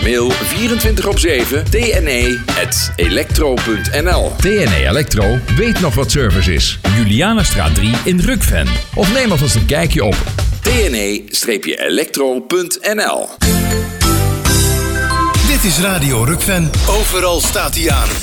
mail 24/7 tne@electro.nl. TNE Electro weet nog wat service is. Julianastraat 3 in Rukven. Of neem alvast een kijkje op tne-electro.nl. Dit is Radio Rukven. Overal staat hij aan.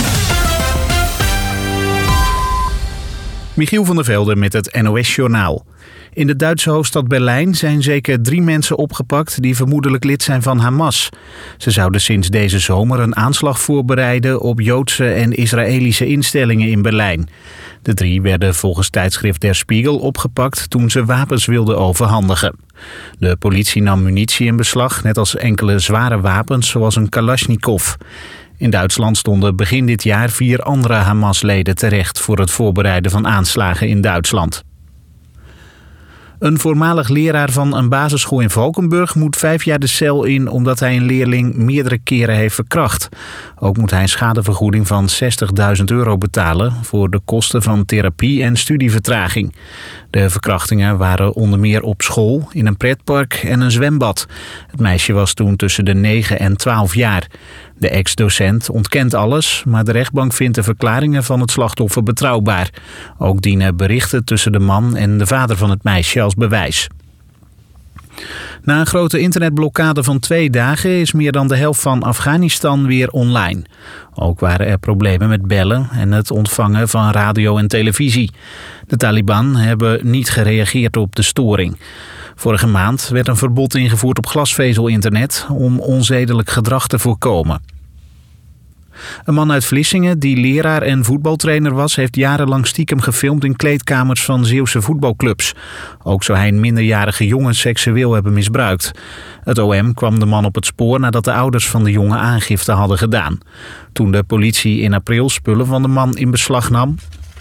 Michiel van der Velde met het NOS-journaal. In de Duitse hoofdstad Berlijn zijn zeker 3 mensen opgepakt die vermoedelijk lid zijn van Hamas. Ze zouden sinds deze zomer een aanslag voorbereiden op Joodse en Israëlische instellingen in Berlijn. De 3 werden volgens tijdschrift Der Spiegel opgepakt toen ze wapens wilden overhandigen. De politie nam munitie in beslag, net als enkele zware wapens zoals een Kalashnikov. In Duitsland stonden begin dit jaar 4 andere Hamas-leden terecht voor het voorbereiden van aanslagen in Duitsland. Een voormalig leraar van een basisschool in Valkenburg moet 5 jaar de cel in omdat hij een leerling meerdere keren heeft verkracht. Ook moet hij een schadevergoeding van €60.000 betalen voor de kosten van therapie en studievertraging. De verkrachtingen waren onder meer op school, in een pretpark en een zwembad. Het meisje was toen tussen de 9 en 12 jaar. De ex-docent ontkent alles, maar de rechtbank vindt de verklaringen van het slachtoffer betrouwbaar. Ook dienen berichten tussen de man en de vader van het meisje als bewijs. Na een grote internetblokkade van 2 dagen is meer dan de helft van Afghanistan weer online. Ook waren er problemen met bellen en het ontvangen van radio en televisie. De Taliban hebben niet gereageerd op de storing. Vorige maand werd een verbod ingevoerd op glasvezel-internet om onzedelijk gedrag te voorkomen. Een man uit Vlissingen, die leraar en voetbaltrainer was, heeft jarenlang stiekem gefilmd in kleedkamers van Zeeuwse voetbalclubs. Ook zou hij een minderjarige jongen seksueel hebben misbruikt. Het OM kwam de man op het spoor nadat de ouders van de jongen aangifte hadden gedaan. Toen de politie in april spullen van de man in beslag nam.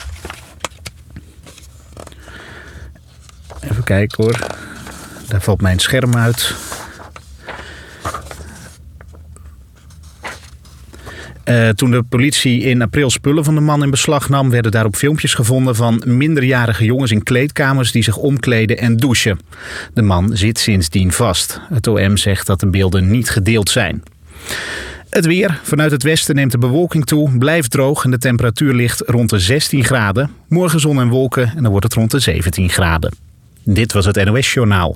Even kijken hoor. Daar valt mijn scherm uit. Toen de politie in april spullen van de man in beslag nam, werden daarop filmpjes gevonden van minderjarige jongens in kleedkamers die zich omkleden en douchen. De man zit sindsdien vast. Het OM zegt dat de beelden niet gedeeld zijn. Het weer. Vanuit het westen neemt de bewolking toe, blijft droog en de temperatuur ligt rond de 16 graden. Morgen zon en wolken en dan wordt het rond de 17 graden. Dit was het NOS-journaal.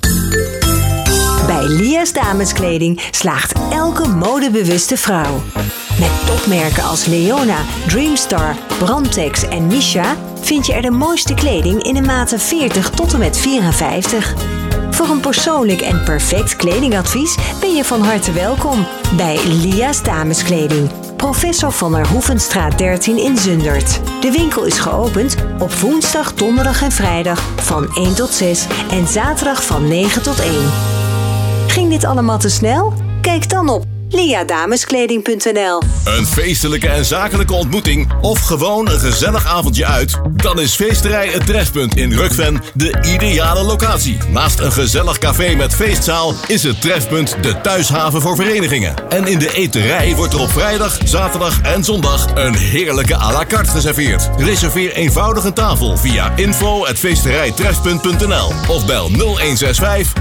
Bij Lia's Dameskleding slaagt elke modebewuste vrouw. Met topmerken als Leona, Dreamstar, Brandtex en Misha vind je er de mooiste kleding in de maten 40 tot en met 54. Voor een persoonlijk en perfect kledingadvies ben je van harte welkom bij Lia's Dameskleding. Professor van der Hoevenstraat 13 in Zundert. De winkel is geopend op woensdag, donderdag en vrijdag van 1 tot 6 en zaterdag van 9 tot 1. Ging dit allemaal te snel? Kijk dan op liadameskleding.nl. Een feestelijke en zakelijke ontmoeting of gewoon een gezellig avondje uit? Dan is Feesterij Het Trefpunt in Rukven de ideale locatie. Naast een gezellig café met feestzaal is het Trefpunt de thuishaven voor verenigingen. En in de eterij wordt er op vrijdag, zaterdag en zondag een heerlijke à la carte geserveerd. Reserveer eenvoudig een tafel via info@feesterijtrefpunt.nl of bel 0165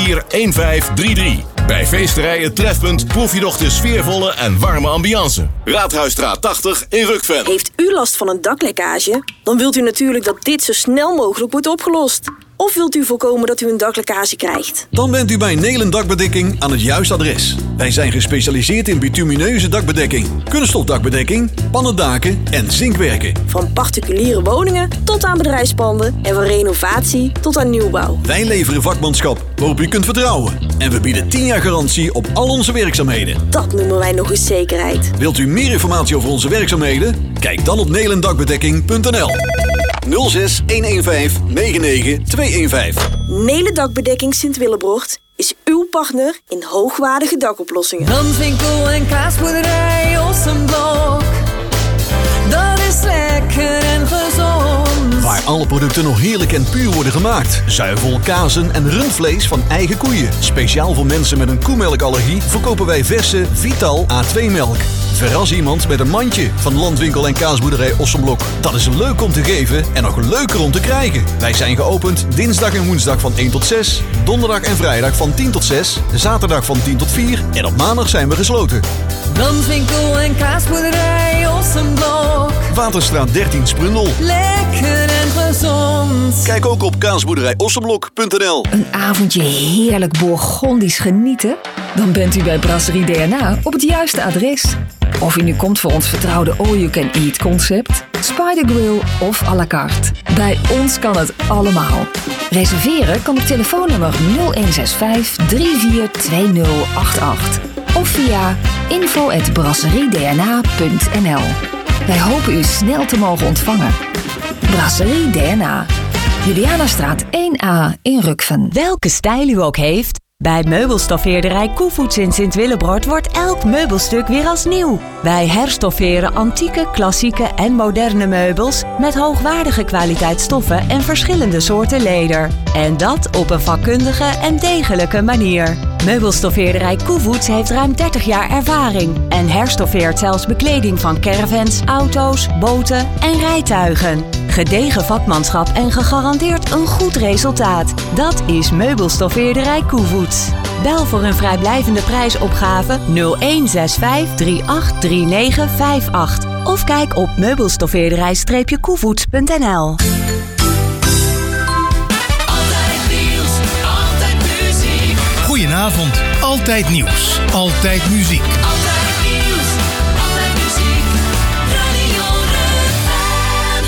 341533. Bij Feesterij Het Trefpunt proef je nog de sfeervolle en warme ambiance. Raadhuisstraat 80 in Rukven. Heeft u last van een daklekkage? Dan wilt u natuurlijk dat dit zo snel mogelijk wordt opgelost. Of wilt u voorkomen dat u een daklekkage krijgt? Dan bent u bij Nelen Dakbedekking aan het juiste adres. Wij zijn gespecialiseerd in bitumineuze dakbedekking, kunststofdakbedekking, pannendaken en zinkwerken. Van particuliere woningen tot aan bedrijfspanden en van renovatie tot aan nieuwbouw. Wij leveren vakmanschap waarop u kunt vertrouwen. En we bieden 10 jaar garantie op al onze werkzaamheden. Dat noemen wij nog eens zekerheid. Wilt u meer informatie over onze werkzaamheden? Kijk dan op nelendakbedekking.nl 06 115 99 215. Nelen Dakbedekking Sint-Willebrocht is uw partner in hoogwaardige dakoplossingen. Brandwinkel en kaasboerderij Ossenblok. Dat is lekker en gezond. Waar alle producten nog heerlijk en puur worden gemaakt. Zuivel, kazen en rundvlees van eigen koeien. Speciaal voor mensen met een koemelkallergie verkopen wij verse Vital A2 melk. Verras iemand met een mandje van Landwinkel en Kaasboerderij Ossenblok. Dat is leuk om te geven en nog leuker om te krijgen. Wij zijn geopend dinsdag en woensdag van 1 tot 6, donderdag en vrijdag van 10 tot 6, zaterdag van 10 tot 4 en op maandag zijn we gesloten. Landwinkel en Kaasboerderij Ossenblok. Waterstraat 13 Sprundel. Lekker en gezond. Kijk ook op kaasboerderijossenblok.nl. Een avondje heerlijk Bourgondisch genieten? Dan bent u bij Brasserie DNA op het juiste adres. Of u nu komt voor ons vertrouwde all-you-can-eat concept, Spider Grill of à la carte. Bij ons kan het allemaal. Reserveren kan op telefoonnummer 0165 342088 of via info@brasseriedna.nl. Wij hopen u snel te mogen ontvangen. Brasserie DNA. Julianastraat 1A in Rukven. Welke stijl u ook heeft, bij meubelstoffeerderij Koevoets in Sint-Willebrord wordt elk meubelstuk weer als nieuw. Wij herstofferen antieke, klassieke en moderne meubels met hoogwaardige kwaliteitsstoffen en verschillende soorten leder. En dat op een vakkundige en degelijke manier. Meubelstoffeerderij Koevoets heeft ruim 30 jaar ervaring en herstoffeert zelfs bekleding van caravans, auto's, boten en rijtuigen. Gedegen vakmanschap en gegarandeerd een goed resultaat. Dat is Meubelstoffeerderij Koevoets. Bel voor een vrijblijvende prijsopgave 0165 383958 of kijk op meubelstoffeerderij-koevoets.nl. Goedenavond, altijd nieuws, altijd muziek. Altijd nieuws, altijd muziek. Radio Rukven.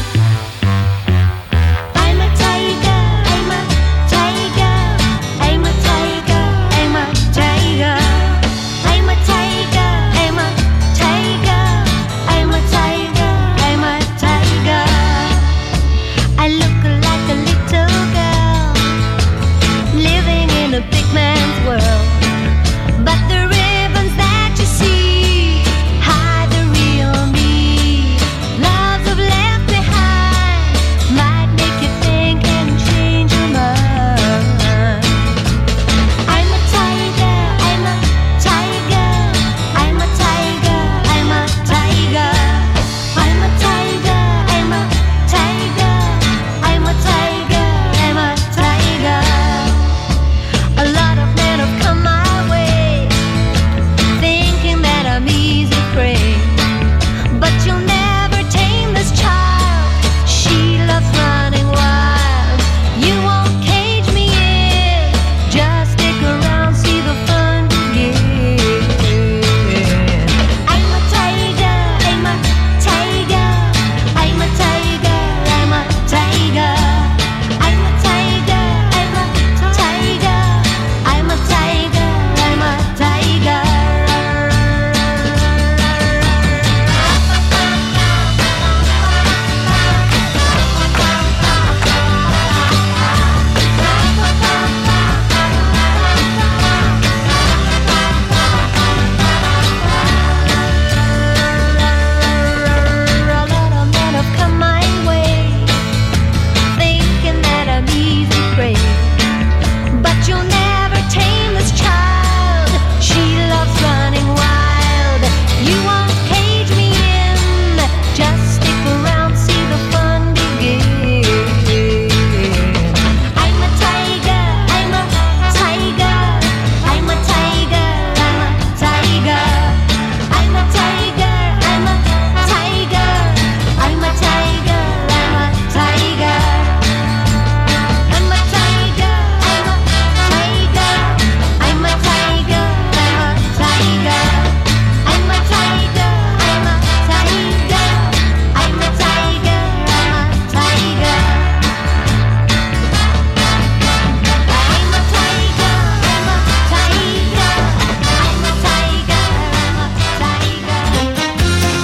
I'm a tiger, I'm a tiger, I'm a tiger, I'm a tiger. I'm a tiger, I'm a tiger, I'm a tiger, I'm a tiger. I look like a little girl living in a big man's world. But the ribbons that you see hide the real me. Loves of left behind might make you think and change your mind. I'm a tiger, I'm a tiger, I'm a tiger, I'm a tiger. I'm a tiger, I'm a tiger, I'm a tiger, I'm a tiger. A lot of men have come my way, thinking that I'm easy prey. But you'll never tame this child. She loves running wild. You won't cage me in. Just stick around, see the fun begin. I'm a tiger, I'm a tiger, I'm a tiger, I'm a tiger. I'm a tiger, I'm a tiger, I'm a tiger, I'm a tiger. A lot of men have come my way, thinking that I'm easy prey. But you'll never tame this child. She loves running wild. You won't cage me in. Just stick around, see the fun begin. I'm a tiger, I'm a tiger, I'm a tiger, I'm a tiger. I'm a tiger, I'm a tiger, I'm a tiger, I'm a tiger. I'm a tiger, I'm a tiger, I'm a tiger, I'm a tiger. I'm a tiger, I'm a tiger, I'm a tiger, I'm a tiger. I'm a tiger, I'm a tiger, I'm a tiger, I'm a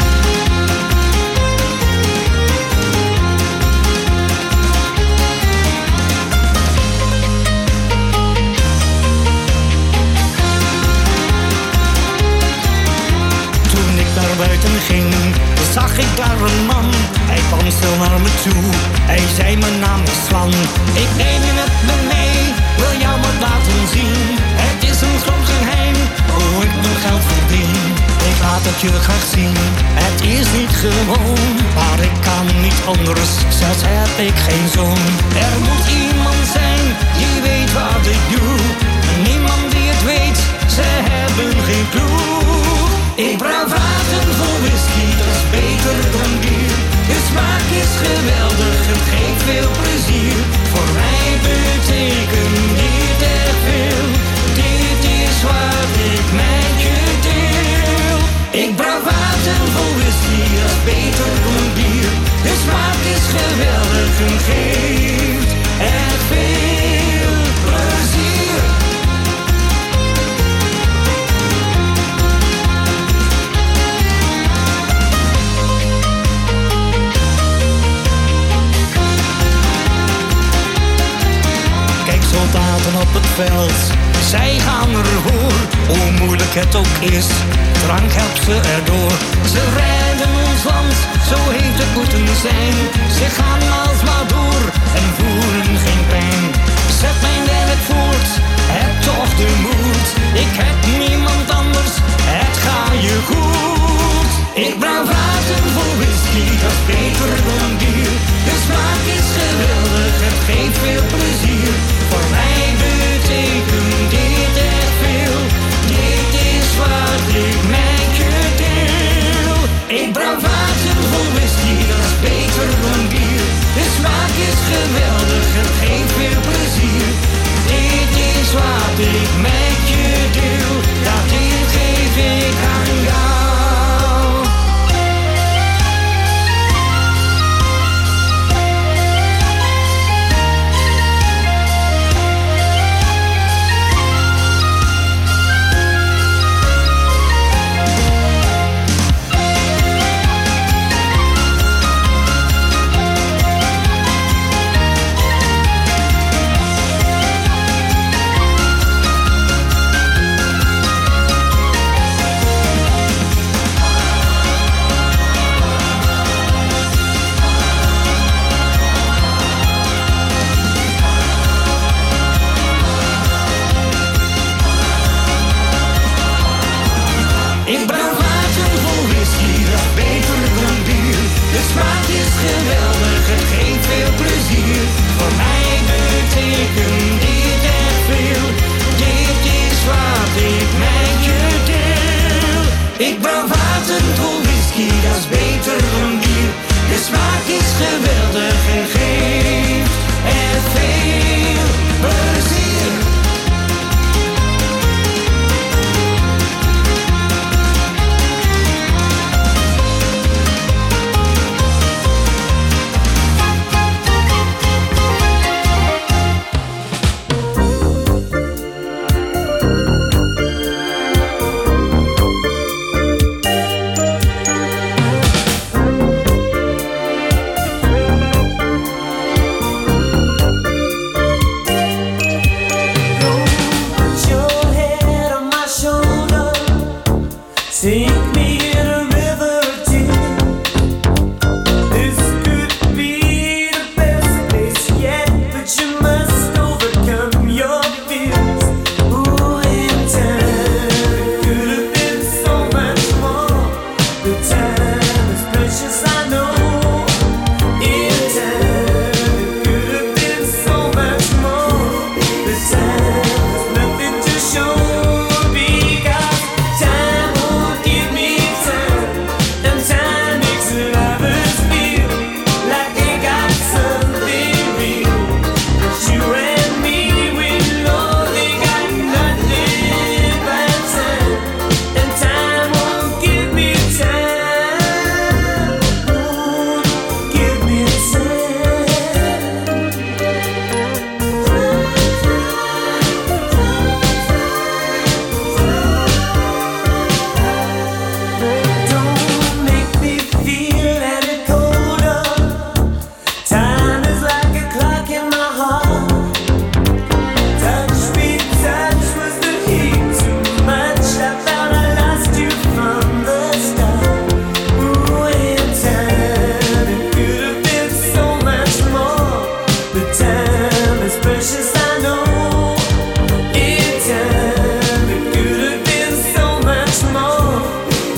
Toen ik naar buiten ging, zag ik daar een man. Hij kwam stil naar me toe, hij zei mijn naam is Swan. Ik neem je met me mee, wil jou wat laten zien. Het is een groot geheim, hoe ik mijn geld verdien. Ik ga laat het je graag zien. Het is niet gewoon, maar ik kan niet anders, zelfs heb ik geen zoon. Er moet iemand zijn die weet wat ik doe. Niemand die het weet, ze hebben geen clue. Ik brouw vaten vol whisky, dat is beter dan bier. De smaak is geweldig, het geeft veel plezier. Voor mij betekent dit echt veel. Dit is wat ik met je deel. Ik brouw vaten vol whisky, dat is beter dan bier. De smaak is geweldig en geeft echt veel plezier. Soldaten op het veld, zij gaan ervoor. Hoe moeilijk het ook is, drank helpt ze erdoor. Ze redden ons land, zo heeft het moeten zijn. Ze gaan alsmaar door en voelen geen pijn. Zet mijn werk voort, heb toch de moed. Ik heb niemand anders, het gaat je goed. Ik brouw vaten vol whisky, dat is beter dan bier. De smaak is geweldig, het geeft veel plezier. Voor mij betekent dit echt veel. Dit is wat ik met je deel. Ik brouw vaten vol whisky, dat is beter dan bier. De smaak is geweldig, het geeft veel plezier. Dit is wat ik met je deel. Dat dit geef ik aan jou. Give me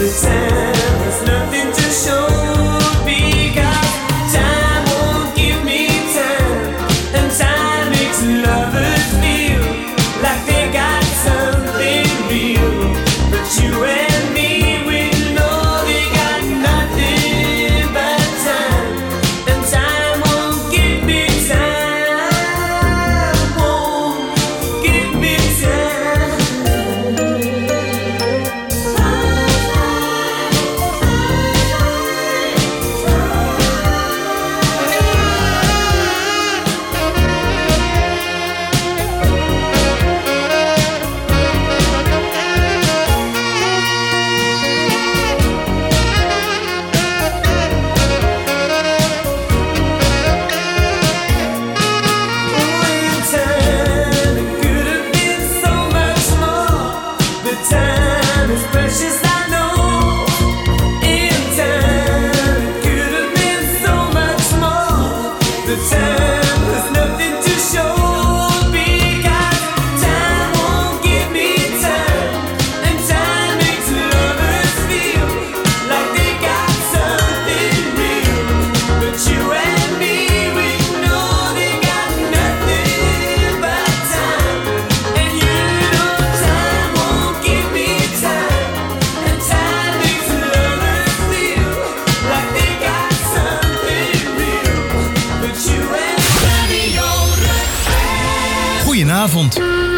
Goedenavond.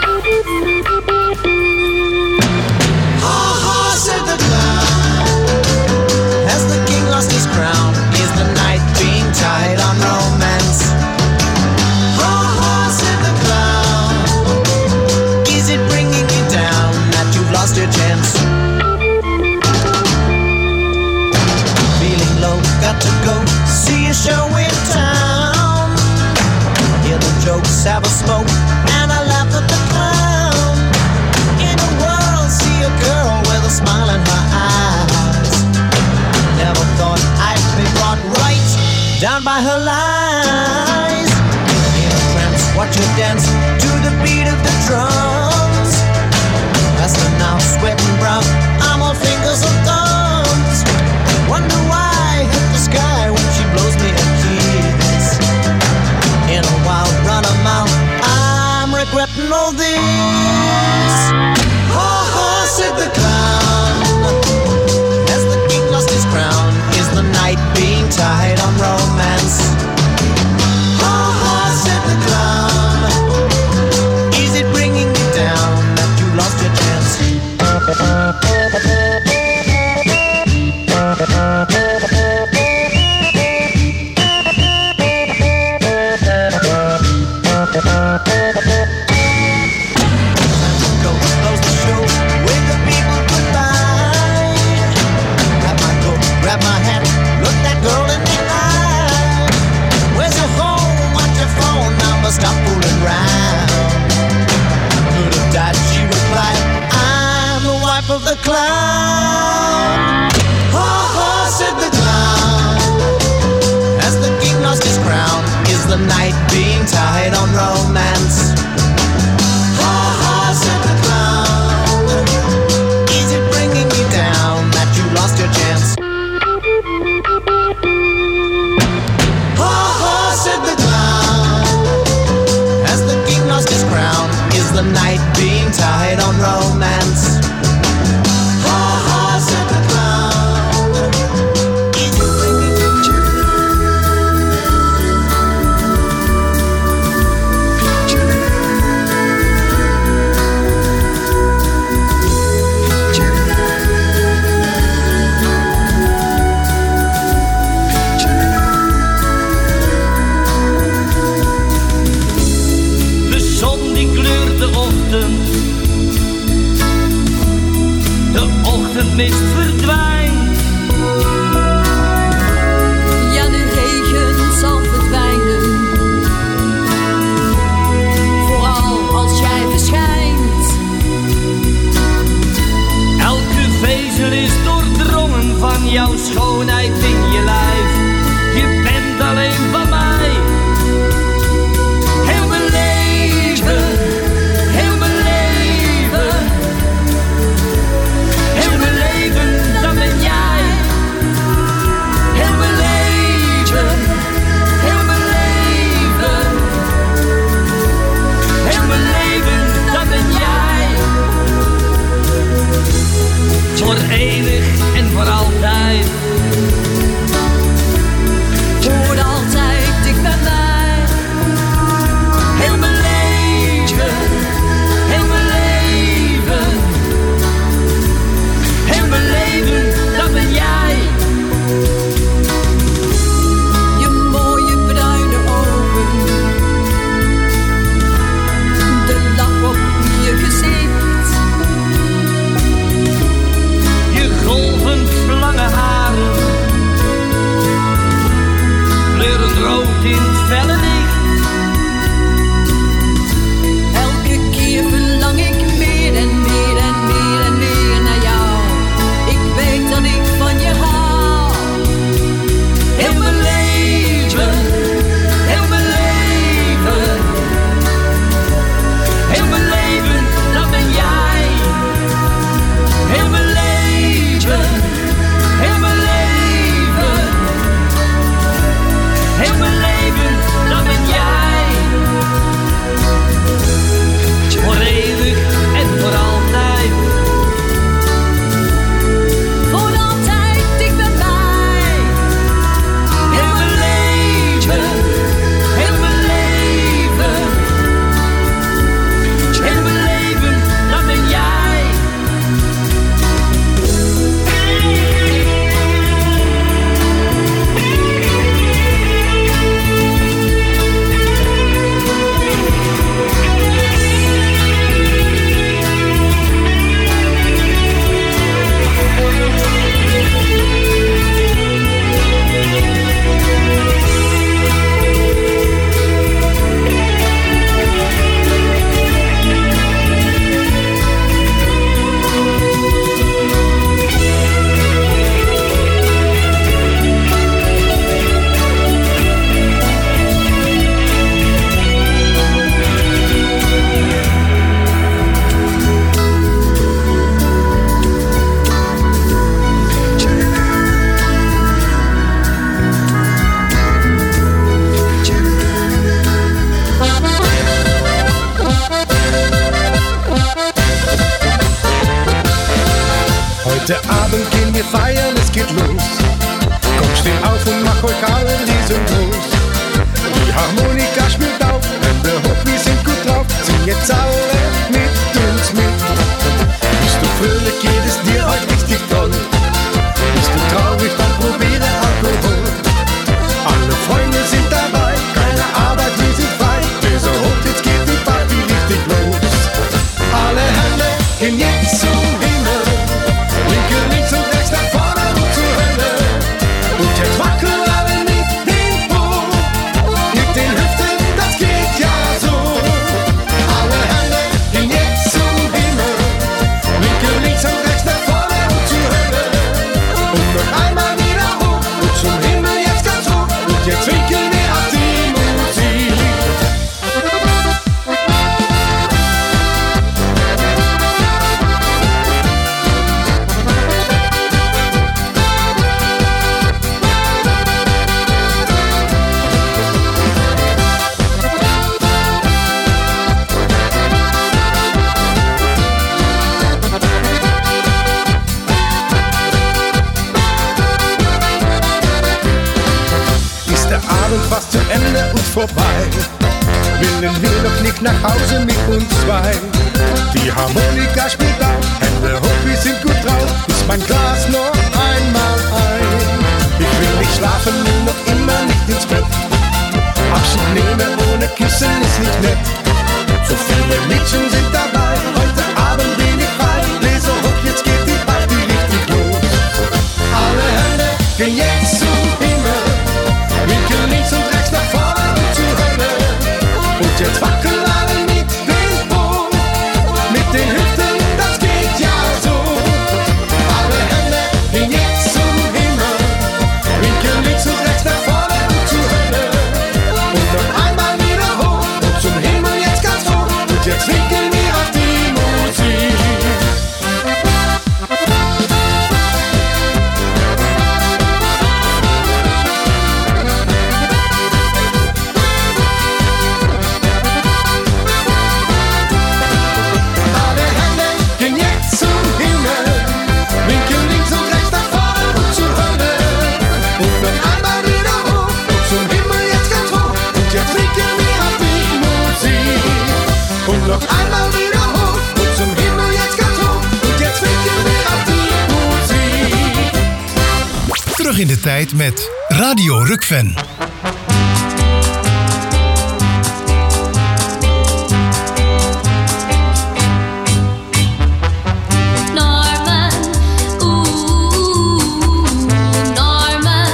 Has the king lost his crown? Is the night being tied on romance? Ha ha, said the clown. Is it bringing you down that you've lost your chance? Feeling low, got to go see a show in town. Hear the jokes, have a smoke, and I laugh at the clown. In a world, see a girl with a smile in her eyes. Never thought I'd be brought right down by her lies. In a trance, watch her dance to the beat of the drums. Faster now, sweating brown, I'm all fingers and thumbs. Wonder why I hit the sky when she blows me a kiss. In a wild run of mouth, I'm regretting all this. Ha ha, said the clown. Has the king lost his crown? Is the night being tied on romance? Ha ha, said the clown. Is it bringing you down that you lost your chance? Go close the show, wave the people goodbye. Grab my coat, grab my hat, look that girl in the eye. Where's your home? What's your phone number? Stop fooling around. Could have died, she replied. I'm the wife of the clown. Ha ha, said the clown. Has the king lost his crown? Is the night being tied on romance? Ha ha, said the clown. Is it bringing you down that you lost your chance? Ha ha, said the clown. Has the king lost his crown? Is the night being tied on romance? Ha ha, said the clown. Is it bringing you De zon die kleurt de ochtend. De ochtendmist verdwijnt. Ja, de regen zal verdwijnen. Vooral als jij verschijnt. Elke vezel is doordrongen van jouw schoonheid in je lijf. Je bent alleen van mij. Heel mijn leven, heel mijn leven. Heel mijn leven, dan ben Abend gehen wir feiern, es geht los. Komm, steh auf und mach euch alle riesengroß. Die Harmonika spielt auf, Hände hoch, wir sind gut drauf. Sing jetzt alle mit uns mit. Bist du fröhlich, geht es dir heute richtig toll. Bist du traurig, dann probiere Alkohol. Alle Freunde sind dabei, keine Arbeit, wir sind frei. Gläser hoch, jetzt geht die Party richtig los. Alle Hände gehen jetzt zum Himmel. Linke, links und rechts, nach vorne und zur Hölle. Und jetzt wackeln alle mit dem Po. Mit den Hüften, das geht ja so. Alle Hände gehen jetzt zum Himmel. Linke, links und rechts, nach vorne und zur Hölle. Und noch einmal wieder hoch und zum Himmel jetzt ganz hoch. Und jetzt winken wir auf die Musik. Ist der Abend fast zu Ende und vorbei, willen wir doch nicht nach Hause mit uns zwei. Die Harmonika spielt auf, Hände hoch, wir sind gut drauf. Ist mein Glas noch einmal ein. Ich will nicht schlafen, will noch immer nicht ins Bett. Abschied nehmen ohne Küssen ist nicht nett. So viele Mädchen sind dabei, heute Abend bin ich frei. Gläser hoch, jetzt geht die Party richtig los. Alle Hände gehen jetzt zum Himmel. Winkel links und rechts, nach vorne und zur Hölle. Und jetzt wackeln alle mit dem Po. Mit den Hüften, das geht ja so. Alle Hände gehen jetzt zum Himmel. Winkel links und rechts, nach vorne und zur Hölle. Und noch einmal wieder hoch und zum Himmel jetzt ganz hoch. Und jetzt winken wir auf die Musik. Alle Hände gehen jetzt zum Himmel. Winken links und rechts, nach vorne und zur Hölle. Und noch einmal wieder hoch und zum Himmel jetzt ganz hoch. Und jetzt winken wir auf die Musik. Und noch einmal wieder hoch und zum Himmel jetzt ganz hoch. Und jetzt winken wir auf die Musik. Terug in de tijd met Radio Rukven. Norman, Norman,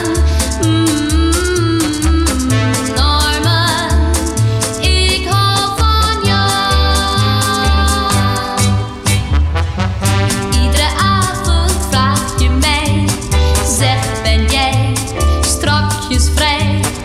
Norman, ik hou van jou. Iedere avond vraag je mij, zeg ben jij strakjes vrij?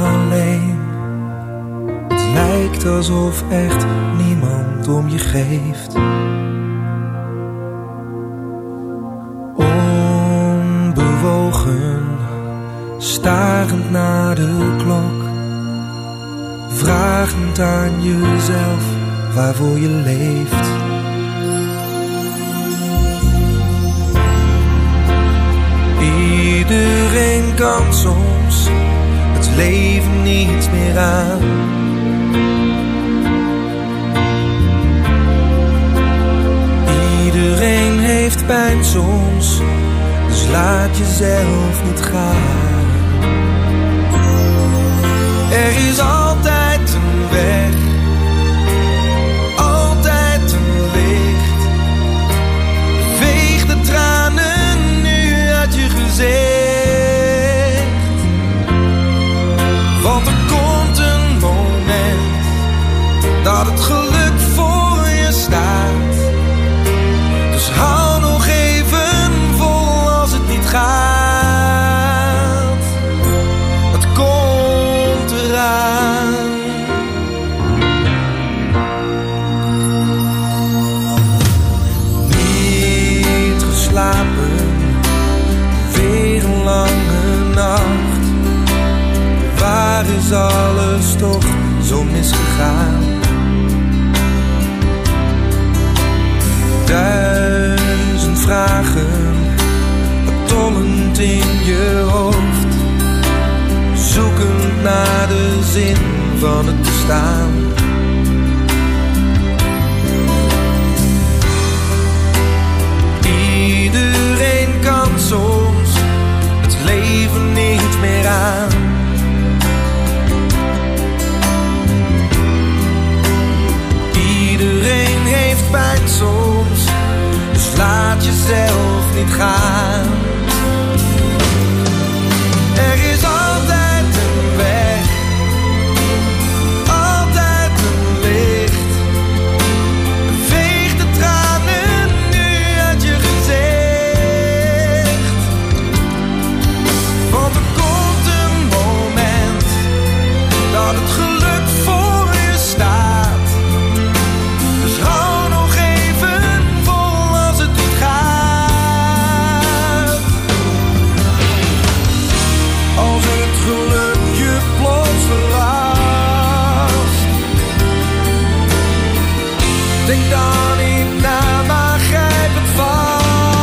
alleen. Het lijkt alsof echt niemand om je geeft. Onbewogen, starend naar de klok, vragend aan jezelf waarvoor je leeft. Iedereen kan soms het leven niet meer aan. Iedereen heeft pijn soms, dus laat jezelf niet gaan. Er is altijd een weg, altijd een licht. Veeg de tranen nu uit je gezicht. Want er komt een moment dat het geluk voor je staat. Dus hou nog even vol als het niet gaat. Het komt eraan. Niet geslapen, weer een lange nacht. Waar is alles toch zo misgegaan? Duizend vragen, tollend in je hoofd, zoekend naar de zin van het bestaan. Iedereen kan soms het leven niet meer aan. Iedereen heeft pijn soms, dus laat jezelf niet gaan. Er is altijd een weg, altijd een licht. Veeg de tranen nu uit je gezicht. Want er komt een moment dat het geluk voor je staat. Dus hou nog even vol als het niet gaat. Als het geluk je plots verrast, denk dan niet na, maar grijp het vast.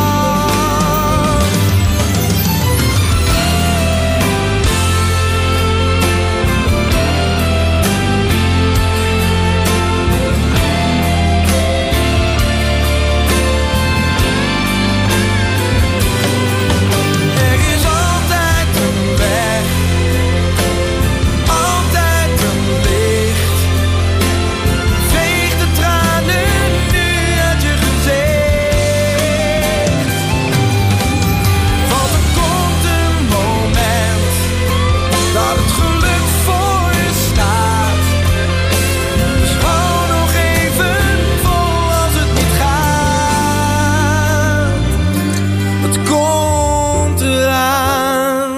Er is altijd een weg, altijd een licht. Veeg de tranen nu uit je gezicht. Want er komt een moment dat het geluk voor je staat. Dus hou nog even vol als het niet gaat. Het komt eraan.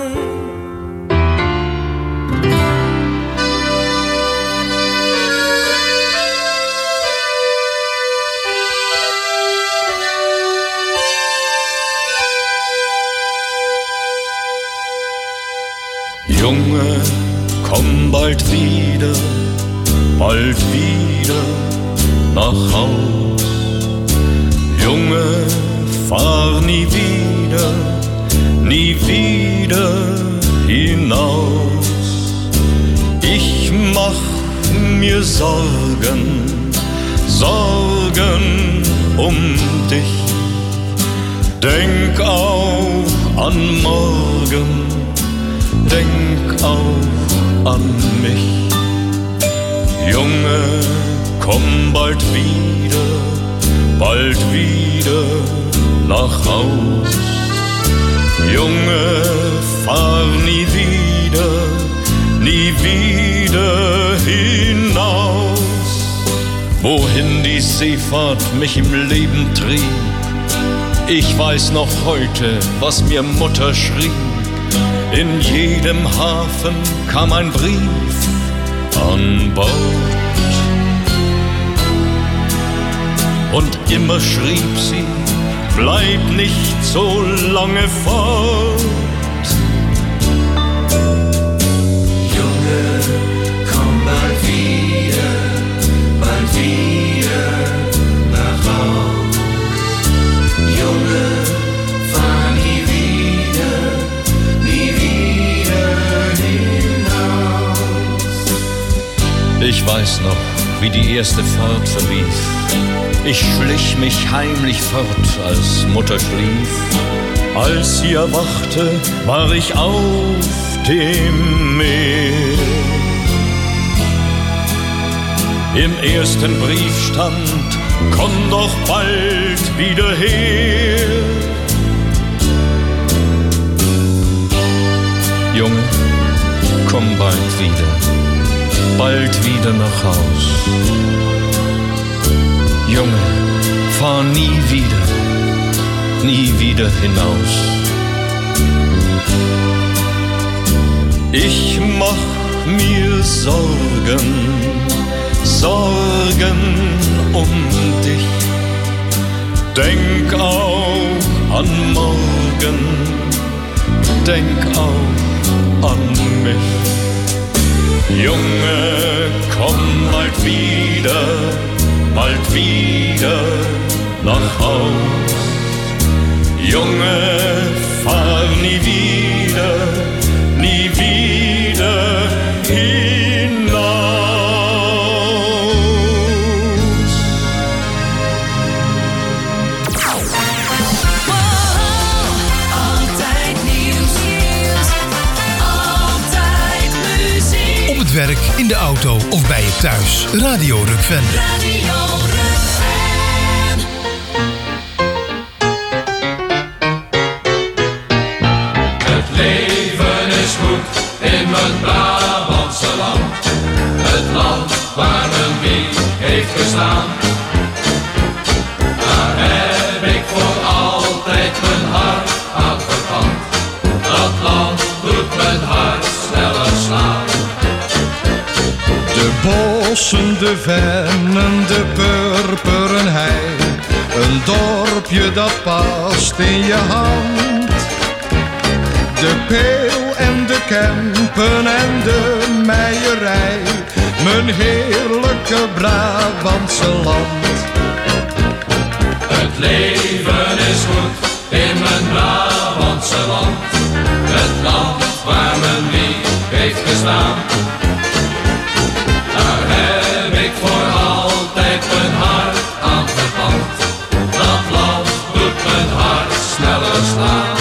Junge, komm bald wieder nach Haus. Junge, fahr nie wieder hinaus. Ich mach mir Sorgen um dich. Denk auch an morgen, denk auch an mich. Junge, komm bald wieder nach Haus. Junge, fahr nie wieder hinaus. Wohin die Seefahrt mich im Leben trieb, ich weiß noch heute, was mir Mutter schrieb. In jedem Hafen kam ein Brief an Bord. Und immer schrieb sie, bleib nicht so lange fort. Junge, komm bald wieder nach Haus. Junge, fahr nie wieder hinaus. Ich weiß noch, wie die erste Fahrt verlief. Ich schlich mich heimlich fort, als Mutter schlief. Als sie erwachte, war ich auf dem Meer. Im ersten Brief stand, komm doch bald wieder her. Junge, komm bald wieder nach Haus. Junge, fahr nie wieder hinaus. Ich mach mir Sorgen um dich. Denk auch an morgen, denk auch an mich. Junge, komm bald wieder nach Haus. Junge, fahr nie wieder hinaus. Altijd nieuws, altijd muziek. Op het werk, in de auto of bij je thuis. Radio Rukven. Het leven is goed in mijn Brabantse land. Het land waar mijn wieg heeft gestaan. Daar heb ik voor altijd mijn hart aan verpand. Dat land doet mijn hart sneller slaan. De bossen, de vennen, de purperen hei. Een dorpje dat past in je hand. De peel en de kempen en de meierij. Mijn heerlijke Brabantse land. Het leven is goed in mijn Brabantse land. Het land waar mijn wieg heeft gestaan. Daar heb ik voor altijd mijn hart aan verpand. Dat land doet mijn hart sneller slaan.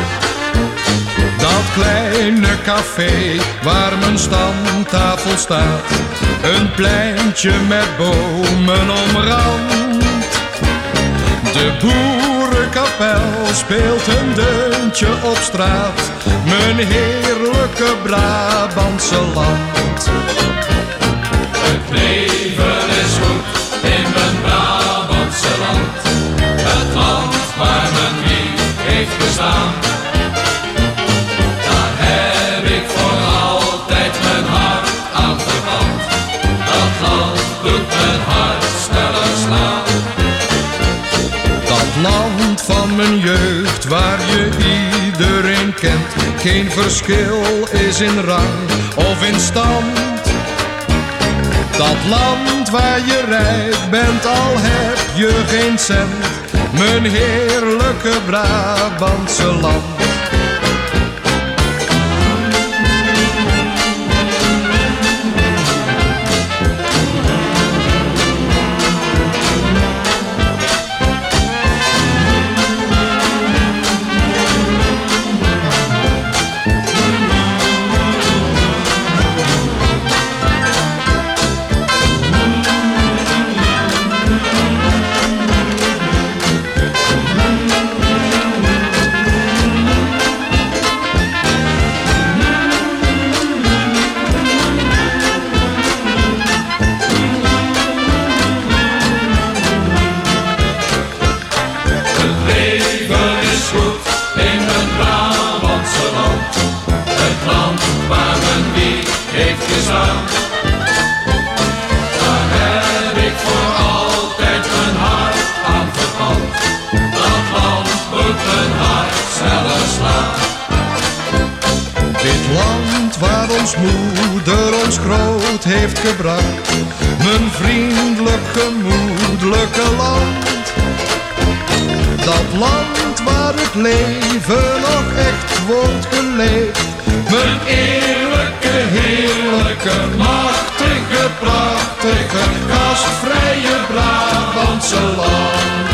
Dat kleine café waar mijn stamtafel staat. Een pleintje met bomen omrand. De boerenkapel speelt een deuntje op straat. Mijn heerlijke Brabantse land. Het leven is goed in mijn Brabantse land. Het land waar mijn wieg heeft gestaan. Daar heb ik voor altijd mijn hart aan verpand. Dat land doet mijn hart sneller slaan. Dat land van mijn jeugd waar je iedereen kent. Geen verschil is in rang of in stand. Dat land waar je rijk bent al heb je geen cent. Mijn heerlijke Brabantse land. dansen. Daar heb ik voor altijd mijn hart aan verpand. Dat land moet mijn hart sneller slaan. Dit land waar ons moeder ons groot heeft gebracht, mijn vriendelijk gemoedelijke land. Dat land waar het leven nog echt wordt geleefd, mijn eerlijke, heerlijke, machtige, prachtige, gastvrije Brabantse land.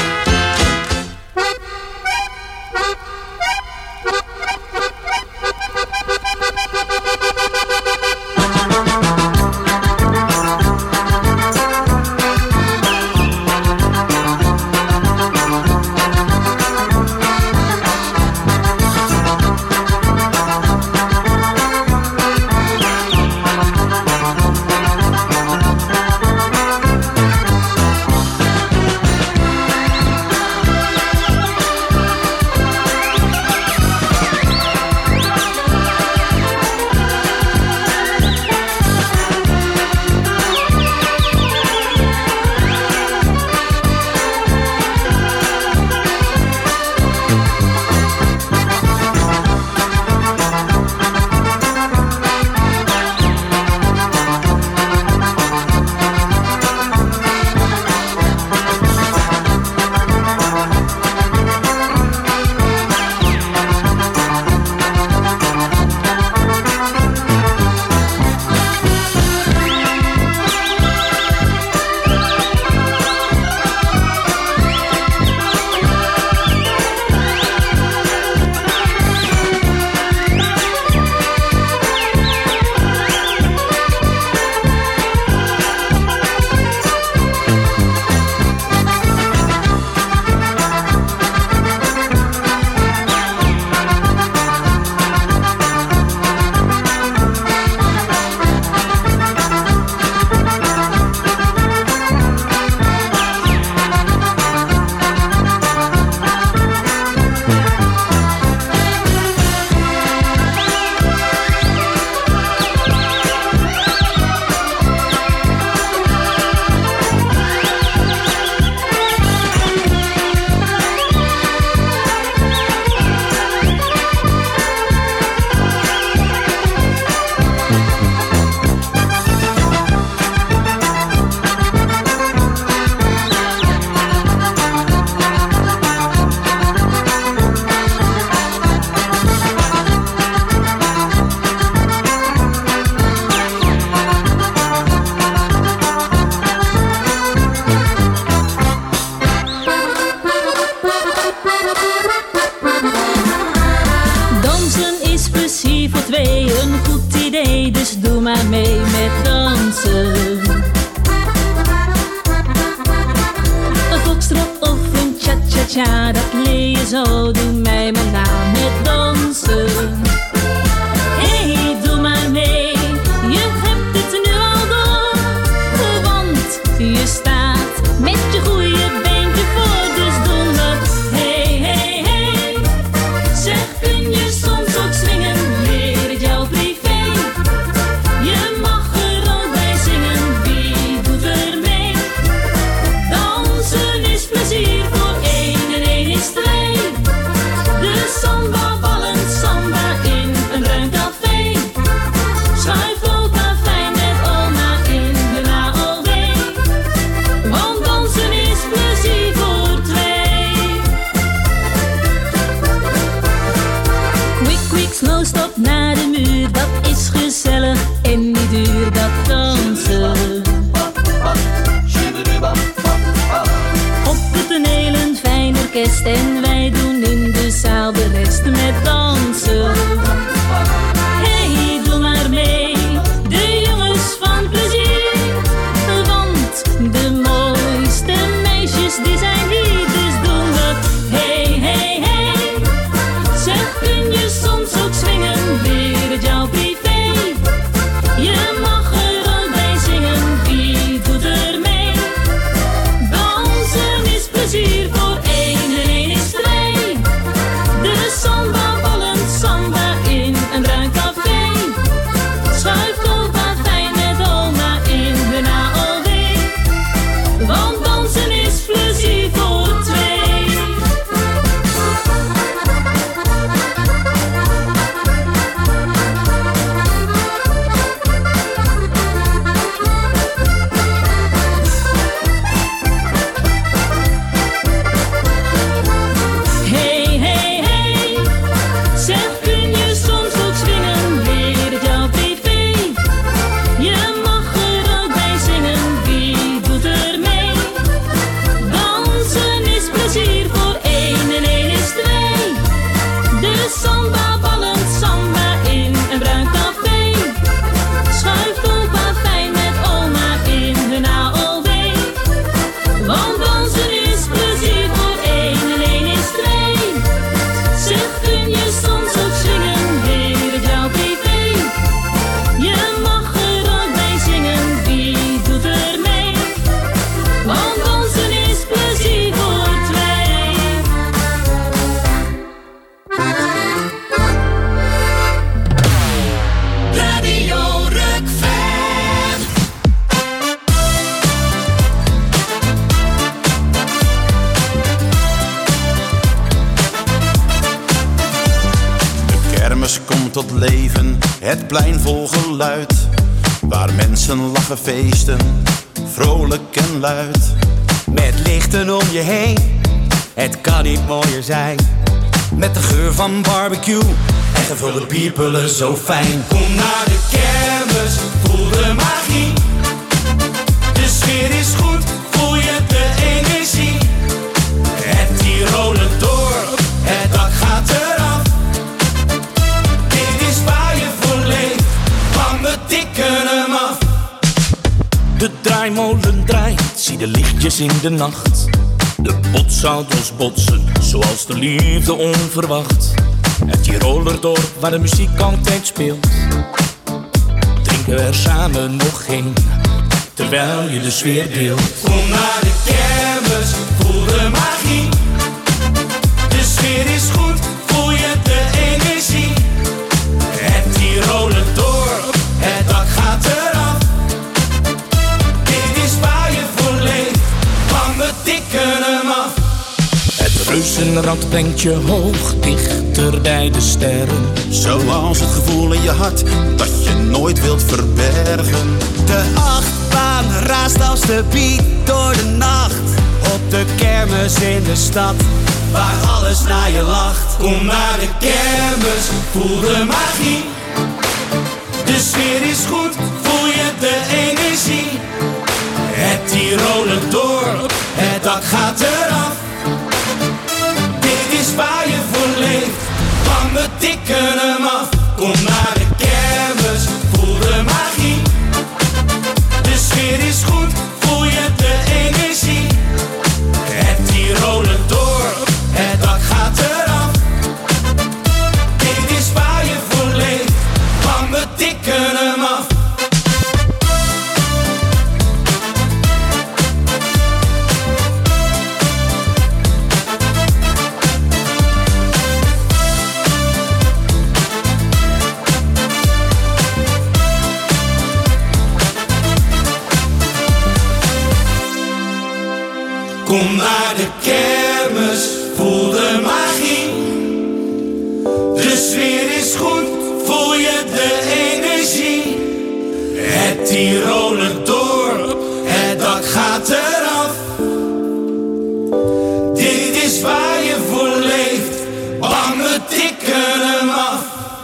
cha-cha, dat leer je zo. Doe mij maar na met dansen. Hey, doe maar mee. Je hebt het nu al door. Want je staat met je goede beentje voor. Dus doen we. Hey, hey, hey. Zeg, kun je soms ook swingen? Leer het jou privé. Je mag er ook bij zingen. Wie doet er mee? Dansen is plezier voor één en één is twee. De samba ballen, samba in een ruim café. Schuif ook aan fijn met oma in de AOW. Want dansen is plezier voor twee. Quick, quick, slow, stop naar de muur. Dat is gezellig en niet duur, dat dansen. Op het toneel een fijn orkest en wij doen in de zaal de rest met dansen. Hey, doe maar mee, de jongens van plezier. Want de mooiste meisjes die zijn hier, dus doen we. Hey, hey, hey. Zeg, kun je soms ook swingen? Leer het jou privé. Je mag er ook bij zingen. Wie doet er mee? Dansen is plezier voor één en één is twee. tot leven, het plein vol geluid. Waar mensen lachen, feesten, vrolijk en luid. Met lichten om je heen, het kan niet mooier zijn. Met de geur van barbecue en gevulde bierpullen zo fijn. Kom naar de kermis, voel de magie. De sfeer is goed, voel je de energie. Het Tiroler dorp, het dak gaat eraf. Dit is waar je voor leeft, want we tikken hem af. De draaimolen draait, zie de lichtjes in de nacht. De botsauto's botsen, zoals de liefde onverwacht. Het Tiroler dorp, waar de muziek altijd speelt. Drinken we er samen nog geen, terwijl je de sfeer deelt. Kom naar de kermis, voel de magie. De sfeer is goed, voel je de energie. Het Tiroler dorp, het dak gaat eraf. Dit is waar je voor leeft, want we tikken hem af. Het reuzenrad brengt je hoog, dichter bij de sterren. Zoals het gevoel in je hart, dat je nooit wilt verbergen. De achtbaan raast als de beat door de nacht. Op de kermis in de stad, waar alles naar je lacht. Kom naar de kermis, voel de magie. De sfeer is goed, voel je de energie. Het Tiroler dorp, het dak gaat eraf. Dit is waar je voor leeft, want we tikken hem af. Kom naar de kermis, voel de magie. De sfeer is goed, voel je de energie. Het Tiroler dorp, het dak gaat eraf. Dit is waar je voor leeft, want we tikken hem af. Kom naar de kermis, voel de magie. De sfeer is goed, voel je de energie. Het Tiroler dorp, het dak gaat eraf. Dit is waar je voor leeft, want we tikken hem af.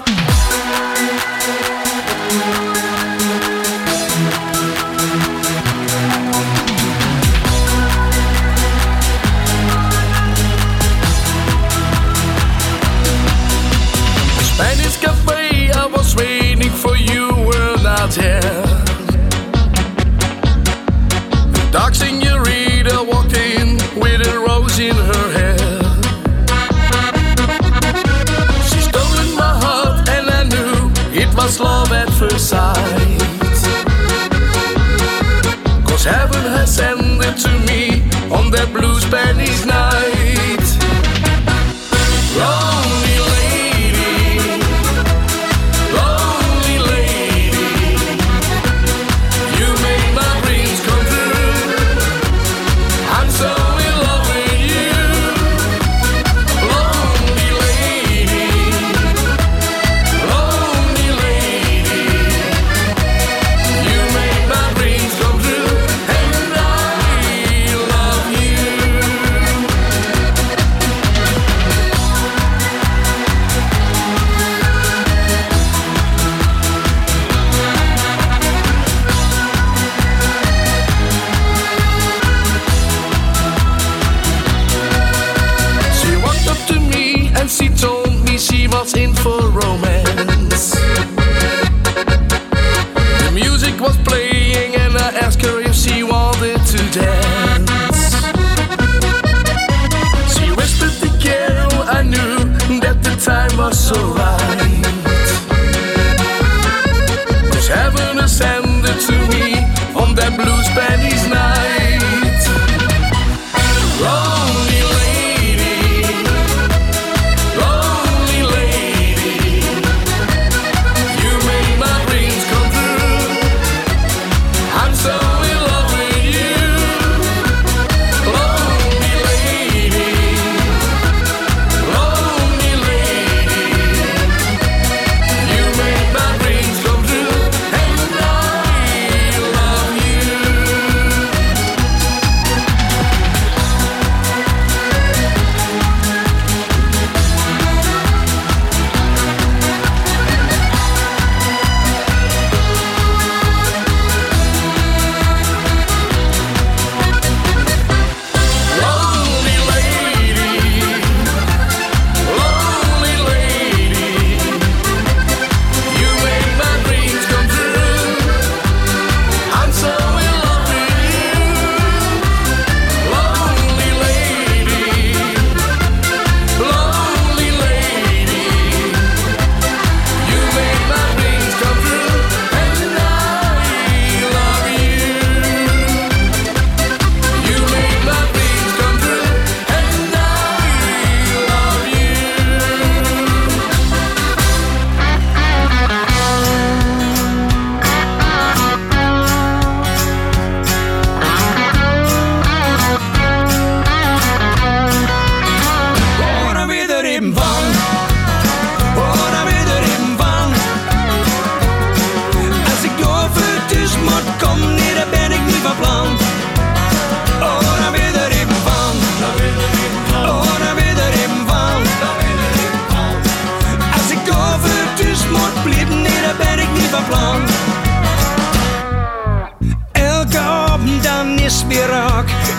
Spanish cafe, I was waiting for you, were not here. The dark señorita walked in with a rose in her hair. She stole in my heart and I knew it was love at first sight. 'Cause heaven has sent it to me on that blue Spanish night. Lonely lady, lonely lady, you made my dreams come true. I'm so in love with you. Lonely lady, lonely lady, you made my dreams come true. And I love you. She walked up to me and she told me she was in for romance. The music was playing and I asked her if she wanted to dance. She whispered the girl, I knew that the time was so right. 'Cause heaven has sent it to me on that blue Spanish night. Lonely lady, lonely lady, you made my dreams come true. I'm so in love with you. Lonely lady, lonely lady,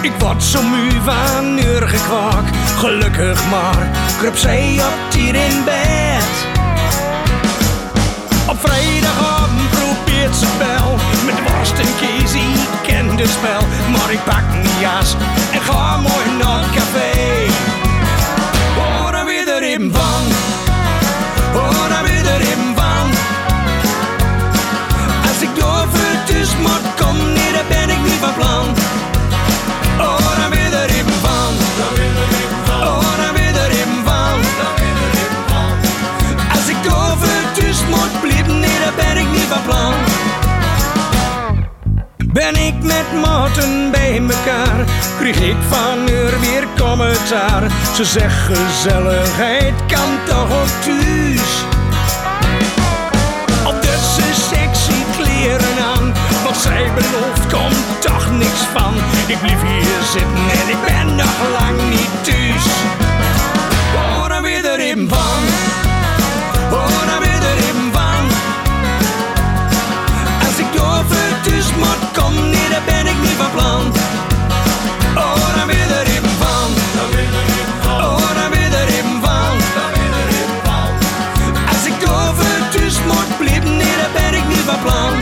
Ik word zo moe van uurgekwaak. Gelukkig maar, kruip zij op hier in bed. Op vrijdagavond probeert ze wel. Met worst en kies, ik ken de spel. Maar ik pak mijn jas en ga mooi naar het café. Oh, daar weer er even van. Oh, daar weer er even van. Als ik door dus moet kom, nee, daar ben ik niet van plan. Oh, daar weer er even van. Oh, daar weer er even van. Als ik door dus moet blijven, nee, daar ben ik niet van plan. Ben ik met maten bij mekaar, kreeg ik van haar weer commentaar. Ze zegt gezelligheid kan toch ook thuis. Al doet ze sexy kleren aan, wat zij belooft komt toch niks van. Ik blijf hier zitten en ik ben nog lang niet thuis. Oh, daar weer er even van. Oh, daar weer er even van. Als ik door dus moet kom, nee, daar ben ik niet van plan. Oh, daar weer er even van. Oh, daar weer er even van. Als ik door dus moet blijven, nee, daar ben ik niet van plan.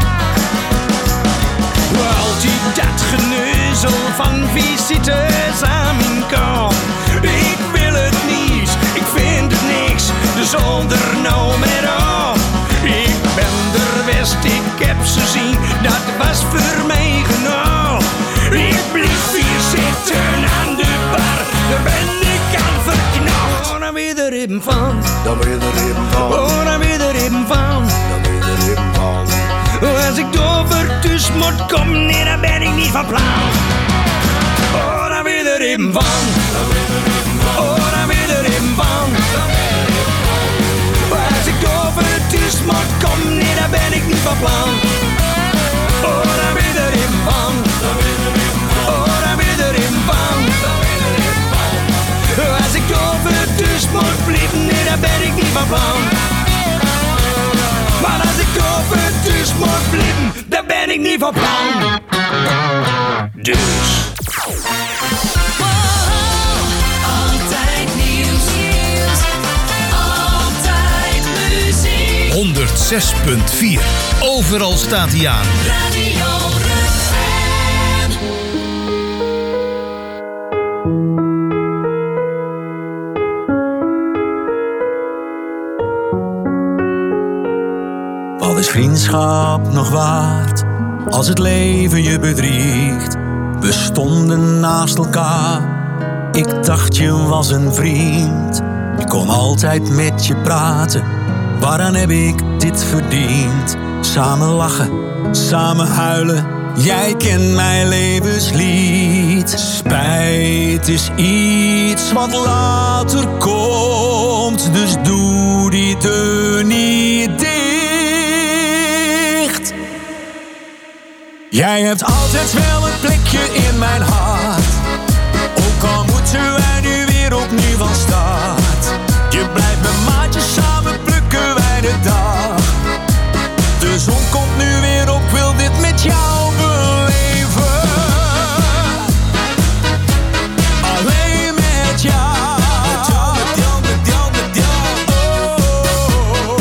Altijd dat geneuzel van visites aan mijn kant. Ik wil het niet, ik vind het niks, dus ondernoem het op. Ik ben er west, ik heb ze zien, dat was voor mij genoeg. Ik blijf hier zitten aan de bar, daar ben ik aan verknocht. Oh, dan weer er even van. Dan weer er even van. Oh, dan weer er even van. Dan weer er even van. Als ik over dus moet komen, nee, dan ben ik niet van plan. Oh, dan weer er even van. Oh, dan weer er even van. Als ik over dus moet komen, nee, dan ben ik niet van plan. Oh, dan weer er even van. Oh, dan weer er even van. Als ik over dus moet blijven, nee, dan ben ik niet van plan. Maar als ik over dus moet blijven, dan ben ik niet van plan. Dus. Altijd nieuws. Altijd muziek. 106.4. Overal staat hij aan. Radio Rukven. Wat is vriendschap nog waard als het leven je bedriegt? We stonden naast elkaar, ik dacht je was een vriend. Ik kon altijd met je praten, waaraan heb ik dit verdiend? Samen lachen, samen huilen, jij kent mijn levenslied. Spijt is iets wat later komt, dus doe die deur niet dicht. Jij hebt altijd wel een plekje in mijn hart, ook al moeten wij nu weer opnieuw van start. Je blijft mijn maatje, samen plukken wij de dag. De zon komt nu weer op, wil dit met jou beleven. Alleen met jou. Met jou, met jou, met jou, met jou. Oh.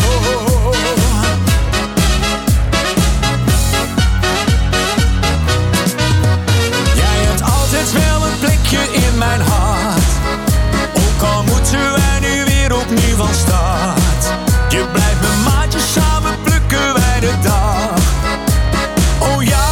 Jij hebt altijd wel een plekje in mijn hart, ook al moeten wij nu weer opnieuw van start. Je blijft mijn maatje, samen plukken wij de dag. Oh ja.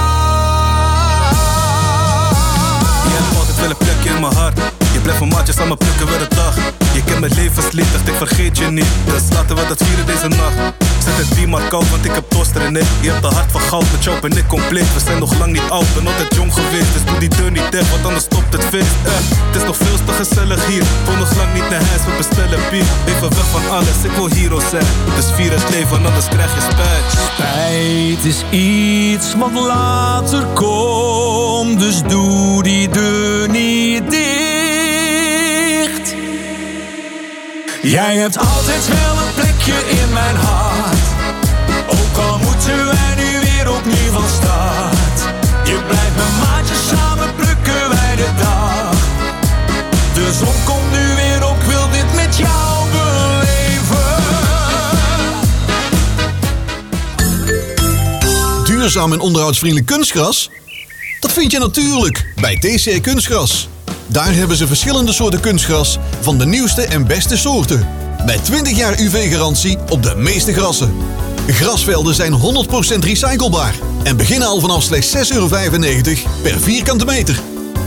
Je hebt altijd wel een plekje in mijn hart. Je blijft mijn maatje, samen plukken we de dag. Je kent mijn levenslied, dacht ik vergeet je niet. Dus laten we dat vieren deze nacht. Zet het 3 maar koud, want ik heb toaster in it. Je hebt een hart van goud, met jou ben ik compleet. We zijn nog lang niet oud, ben altijd jong geweest. Dus doe die deur niet dicht, want anders stopt het feest. Het is nog veel te gezellig hier. Woon nog lang niet naar huis, we bestellen bier. Even weg van alles, ik wil hero zijn. Dus vier het leven, anders krijg je spijt. Spijt is iets wat later komt, dus doe die deur niet dicht. Jij hebt altijd wel een plekje in mijn hart, ook al moeten wij nu weer opnieuw van start. Je blijft mijn maatje, samen plukken duurzaam en onderhoudsvriendelijk kunstgras? Dat vind je natuurlijk bij TCR Kunstgras. Daar hebben ze verschillende soorten kunstgras van de nieuwste en beste soorten. Met 20 jaar UV-garantie op de meeste grassen. Grasvelden zijn 100% recyclebaar en beginnen al vanaf slechts €6,95 per vierkante meter.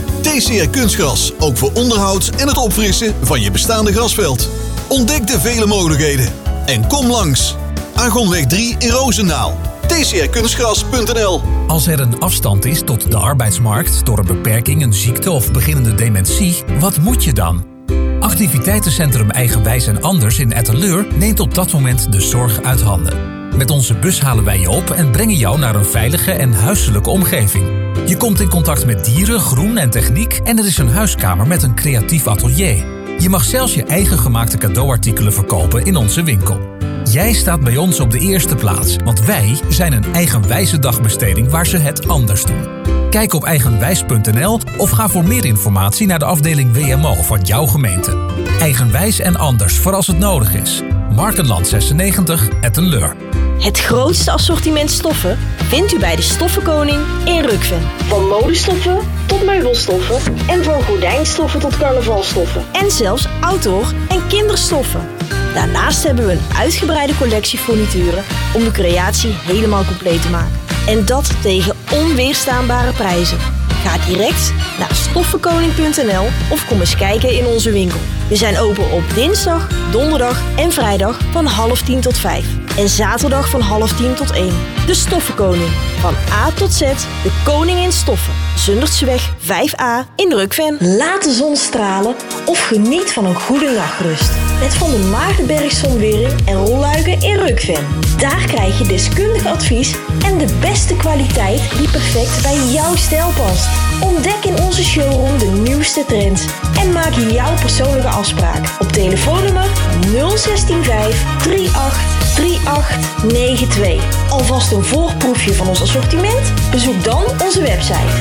TCR Kunstgras, ook voor onderhoud en het opfrissen van je bestaande grasveld. Ontdek de vele mogelijkheden en kom langs. Argonweg 3 in Roosendaal. tcrkunstgras.nl. Als er een afstand is tot de arbeidsmarkt door een beperking, een ziekte of beginnende dementie, wat moet je dan? Activiteitencentrum Eigenwijs en Anders in Etteleur neemt op dat moment de zorg uit handen. Met onze bus halen wij je op en brengen jou naar een veilige en huiselijke omgeving. Je komt in contact met dieren, groen en techniek en er is een huiskamer met een creatief atelier. Je mag zelfs je eigen gemaakte cadeauartikelen verkopen in onze winkel. Jij staat bij ons op de eerste plaats, want wij zijn een eigenwijze dagbesteding waar ze het anders doen. Kijk op eigenwijs.nl of ga voor meer informatie naar de afdeling WMO van jouw gemeente. Eigenwijs en Anders voor als het nodig is. Markenland 96, Etteleur. Het grootste assortiment stoffen vindt u bij de Stoffenkoning in Rukven. Van modestoffen tot meubelstoffen en van gordijnstoffen tot carnavalstoffen. En zelfs outdoor- en kinderstoffen. Daarnaast hebben we een uitgebreide collectie furnituren om de creatie helemaal compleet te maken. En dat tegen onweerstaanbare prijzen. Ga direct naar stoffenkoning.nl of kom eens kijken in onze winkel. We zijn open op dinsdag, donderdag en vrijdag van 9:30 tot 5. En zaterdag van 9:30 tot 1. De Stoffenkoning. Van A tot Z, de koning in stoffen. Zundertseweg 5A in Rukven. Laat de zon stralen of geniet van een goede nachtrust. Met Van der Maardenberg Zonwering en Rolluiken in Rukven. Daar krijg je deskundig advies en de beste kwaliteit die perfect bij jouw stijl past. Ontdek in onze showroom de nieuwste trends en maak jouw persoonlijke afspraak op telefoonnummer 0165 38 3892. Alvast een voorproefje van ons assortiment? Bezoek dan onze website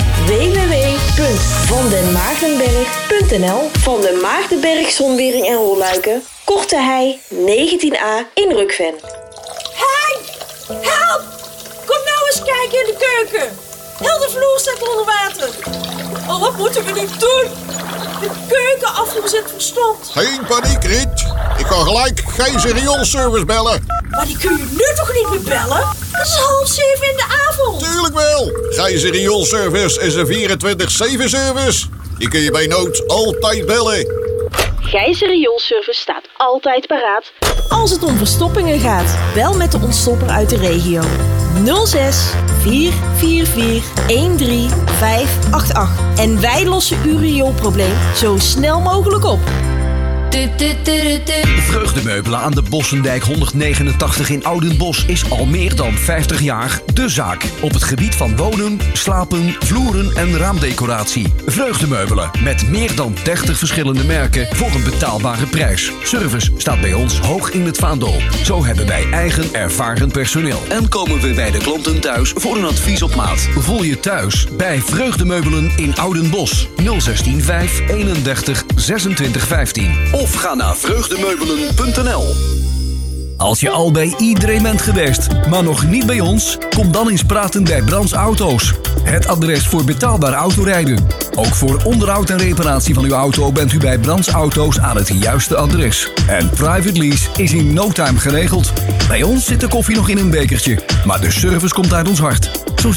www.vandenmaardenberg.nl. Van den Maardenberg Zonwering en Rolluiken, Korte Hei 19A in Rukven. Henk! Help! Kom nou eens kijken in de keuken. Heel de vloer staat onder water. Oh, wat moeten we nu doen? De keukenafvoer zit verstomd. Geen paniek, Riet. Ik kan gelijk Gijzer Rioolservice bellen. Maar die kun je nu toch niet meer bellen? Het is 6:30 in de avond. Tuurlijk wel. Gijzer Rioolservice is een 24/7 service. Die kun je bij nood altijd bellen. Gijzer Rioolservice staat altijd paraat als het om verstoppingen gaat. Bel met de ontstopper uit de regio. 06 444 13588. En wij lossen uw rioolprobleem zo snel mogelijk op. Vreugdemeubelen aan de Bossendijk 189 in Oudenbosch is al meer dan 50 jaar de zaak. Op het gebied van wonen, slapen, vloeren en raamdecoratie. Vreugdemeubelen met meer dan 30 verschillende merken voor een betaalbare prijs. Service staat bij ons hoog in het vaandel. Zo hebben wij eigen ervaren personeel. En komen we bij de klanten thuis voor een advies op maat. Voel je thuis bij Vreugdemeubelen in Oudenbosch. 016 5 31 26 15. Of ga naar vreugdemeubelen.nl. Als je al bij iedereen bent geweest, maar nog niet bij ons, kom dan eens praten bij Brands Auto's. Het adres voor betaalbaar autorijden. Ook voor onderhoud en reparatie van uw auto bent u bij Brands Auto's aan het juiste adres. En private lease is in no time geregeld. Bij ons zit de koffie nog in een bekertje, maar de service komt uit ons hart. Zo